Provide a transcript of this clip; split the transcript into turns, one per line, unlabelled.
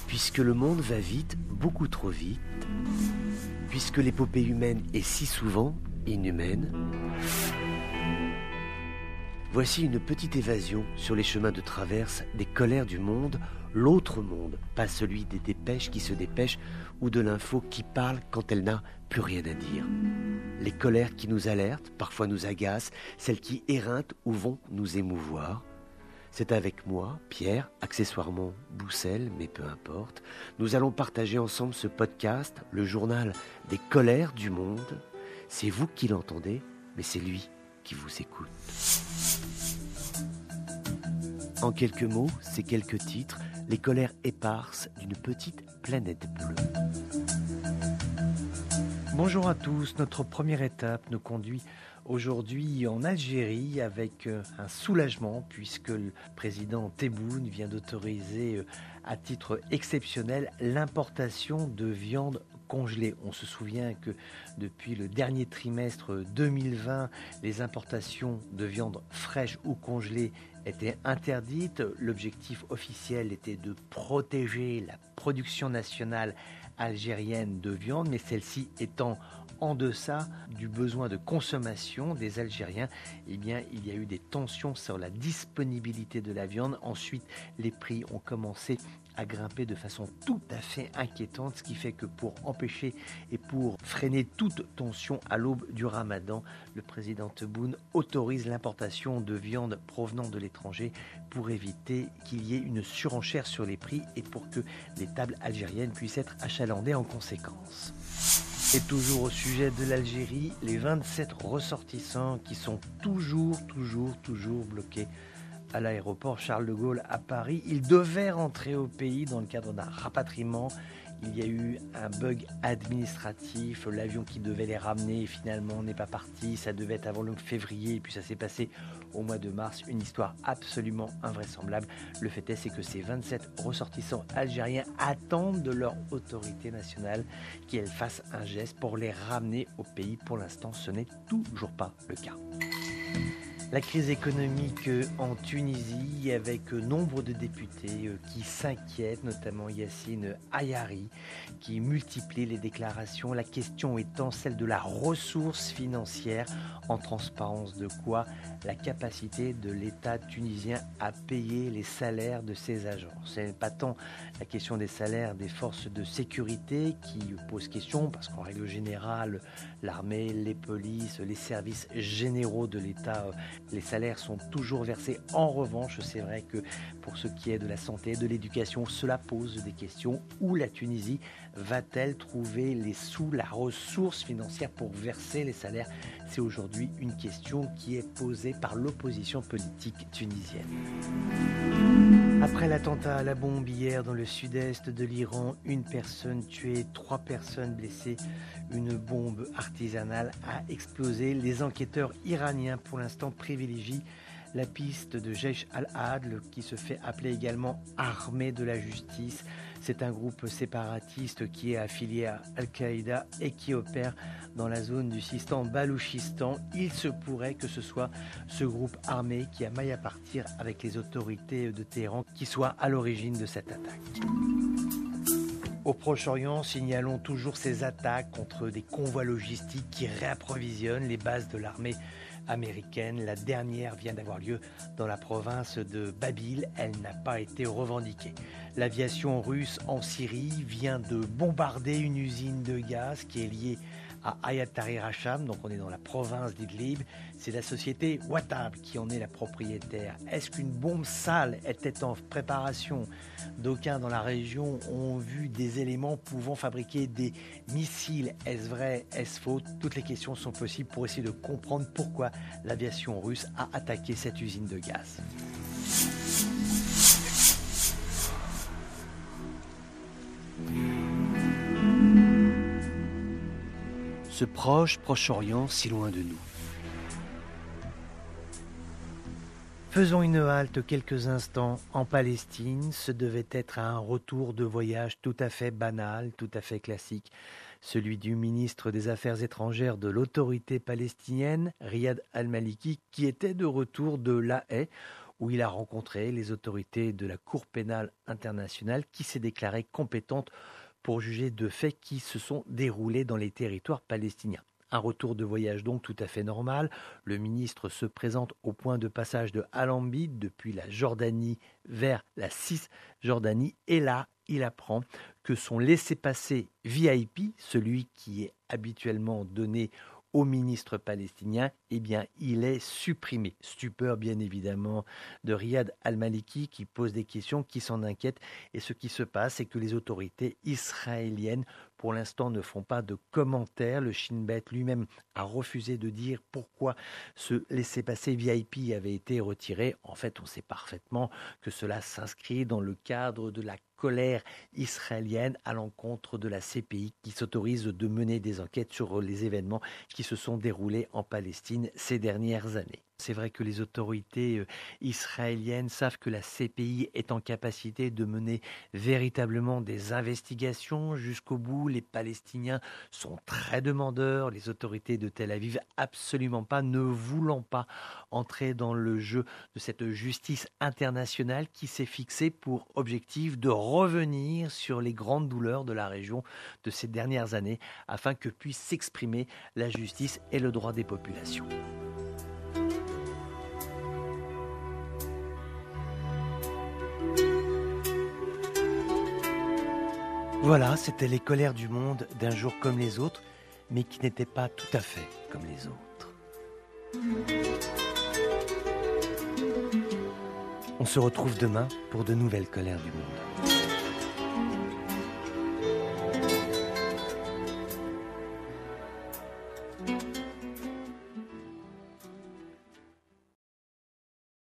Puisque le monde va vite, beaucoup trop vite, puisque l'épopée humaine est si souvent inhumaine, voici une petite évasion sur les chemins de traverse des colères du monde, l'autre monde, pas celui des dépêches qui se dépêchent ou de l'info qui parle quand elle n'a plus rien à dire. Les colères qui nous alertent, parfois nous agacent, celles qui éreintent ou vont nous émouvoir. C'est avec moi, Pierre, accessoirement Boussel, mais peu importe. Nous allons partager ensemble ce podcast, le journal des colères du monde. C'est vous qui l'entendez, mais c'est lui qui vous écoute. En quelques mots, ces quelques titres, les colères éparses d'une petite planète bleue. Bonjour à tous, notre première étape nous conduit aujourd'hui en Algérie avec un soulagement puisque le président Tebboune vient d'autoriser à titre exceptionnel l'importation de viande congelée. On se souvient que depuis le dernier trimestre 2020, les importations de viande fraîche ou congelée étaient interdites. L'objectif officiel était de protéger la production nationale algérienne de viande, mais celle-ci étant en deçà du besoin de consommation des Algériens, eh bien, il y a eu des tensions sur la disponibilité de la viande. Ensuite, les prix ont commencé à grimper de façon tout à fait inquiétante, ce qui fait que pour empêcher et pour freiner toute tension à l'aube du Ramadan, le président Tebboune autorise l'importation de viande provenant de l'étranger pour éviter qu'il y ait une surenchère sur les prix et pour que les tables algériennes puissent être achalandées en conséquence. Et toujours au sujet de l'Algérie, les 27 ressortissants qui sont toujours bloqués à l'aéroport Charles de Gaulle à Paris. Ils devaient rentrer au pays dans le cadre d'un rapatriement. Il y a eu un bug administratif, l'avion qui devait les ramener finalement n'est pas parti, ça devait être avant le février et puis ça s'est passé au mois de mars, une histoire absolument invraisemblable. Le fait est, c'est que ces 27 ressortissants algériens attendent de leur autorité nationale qu'elle fasse un geste pour les ramener au pays. Pour l'instant, ce n'est toujours pas le cas. La crise économique en Tunisie avec nombre de députés qui s'inquiètent, notamment Yassine Ayari, qui multiplie les déclarations, la question étant celle de la ressource financière, en transparence de quoi la capacité de l'État tunisien à payer les salaires de ses agents. Ce n'est pas tant la question des salaires des forces de sécurité qui pose question, parce qu'en règle générale, l'armée, les polices, les services généraux de l'État, les salaires sont toujours versés. En revanche, c'est vrai que pour ce qui est de la santé, de l'éducation, cela pose des questions. Où la Tunisie va-t-elle trouver les sous, la ressource financière pour verser les salaires? C'est aujourd'hui une question qui est posée par l'opposition politique tunisienne. Après l'attentat à la bombe hier dans le sud-est de l'Iran, une personne tuée, 3 personnes blessées, une bombe artisanale a explosé. Les enquêteurs iraniens, pour l'instant, privilégient la piste de Jaish al-Adl, qui se fait appeler également armée de la justice. C'est un groupe séparatiste qui est affilié à Al-Qaïda et qui opère dans la zone du Sistan-Balouchistan. Il se pourrait que ce soit ce groupe armé qui a maille à partir avec les autorités de Téhéran qui soit à l'origine de cette attaque. Au Proche-Orient, signalons toujours ces attaques contre des convois logistiques qui réapprovisionnent les bases de l'armée américaine. La dernière vient d'avoir lieu dans la province de Babil. Elle n'a pas été revendiquée. L'aviation russe en Syrie vient de bombarder une usine de gaz qui est liée à Hayat Tahrir Hasham, donc on est dans la province d'Idlib. C'est la société Watab qui en est la propriétaire. Est-ce qu'une bombe sale était en préparation? D'aucuns dans la région ont vu des éléments pouvant fabriquer des missiles. Est-ce vrai? Est-ce faux? Toutes les questions sont possibles pour essayer de comprendre pourquoi l'aviation russe a attaqué cette usine de gaz. Ce Proche-Orient si loin de nous. Faisons une halte quelques instants en Palestine. Ce devait être un retour de voyage tout à fait banal, tout à fait classique. Celui du ministre des Affaires étrangères de l'autorité palestinienne, Riyad al-Maliki, qui était de retour de La Haye, où il a rencontré les autorités de la Cour pénale internationale qui s'est déclarée compétente pour juger de faits qui se sont déroulés dans les territoires palestiniens. Un retour de voyage donc tout à fait normal. Le ministre se présente au point de passage de Al-Ambid depuis la Jordanie vers la Cisjordanie et là, il apprend que son laissez-passer VIP, celui qui est habituellement donné au ministre palestinien, eh bien, il est supprimé. Stupeur, bien évidemment, de Riyad Al-Maliki qui pose des questions, qui s'en inquiète. Et ce qui se passe, c'est que les autorités israéliennes, pour l'instant, ne font pas de commentaires. Le Shin Bet lui-même a refusé de dire pourquoi ce laissez-passer VIP avait été retiré. En fait, on sait parfaitement que cela s'inscrit dans le cadre de la colère israélienne à l'encontre de la CPI qui s'autorise de mener des enquêtes sur les événements qui se sont déroulés en Palestine ces dernières années. C'est vrai que les autorités israéliennes savent que la CPI est en capacité de mener véritablement des investigations jusqu'au bout. Les Palestiniens sont très demandeurs, les autorités de Tel Aviv absolument pas, ne voulant pas entrer dans le jeu de cette justice internationale qui s'est fixée pour objectif de revenir sur les grandes douleurs de la région de ces dernières années afin que puisse s'exprimer la justice et le droit des populations. Voilà, c'était les colères du monde d'un jour comme les autres, mais qui n'étaient pas tout à fait comme les autres. On se retrouve demain pour de nouvelles colères du monde.